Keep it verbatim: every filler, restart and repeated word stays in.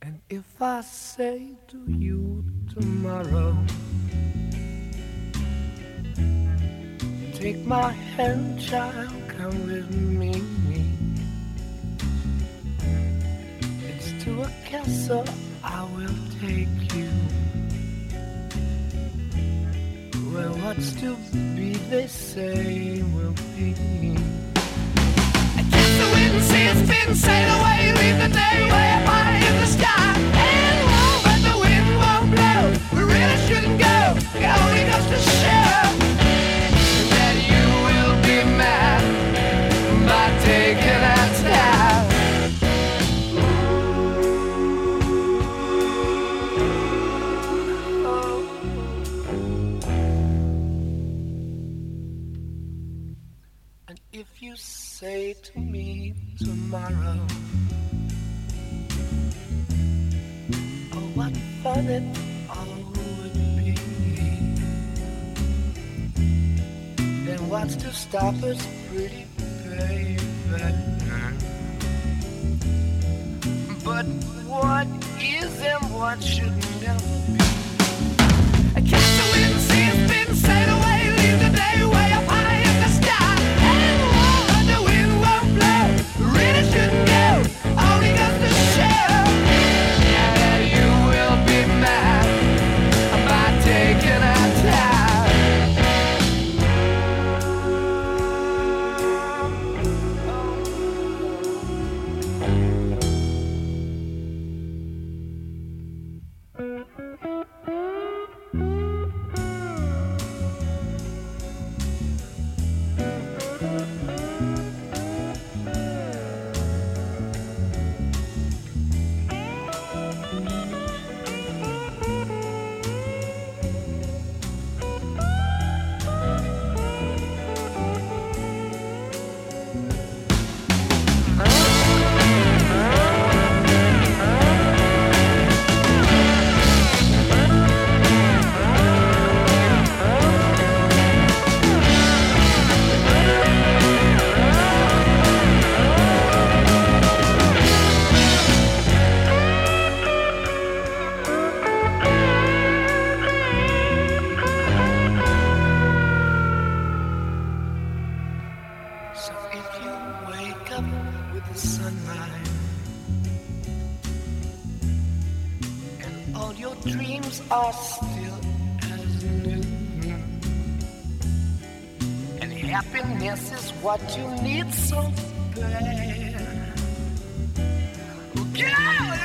If I say to you tomorrow, take my hand, child, come with me. It's to a castle I will take you, where what's to be, they say, will be. I kiss the wind and see its spin, sail away, leave the day way up high in the sky. And won't, but the wind won't blow. We really shouldn't go. It only goes to show that you will be mad by taking our time. And if you say to me tomorrow, oh, what fun it all would be, then what's to stop us, pretty baby? But what is and what should never be? I catch the wind, see it spin, sail away, leave the day way up high in the sky. And won't, but the wind won't blow. Really shouldn't go, only goes to show that you will be mad by taking our time. So if you wake up with the sunrise and all your dreams are still as new, and happiness is what you need so bad, well, girl,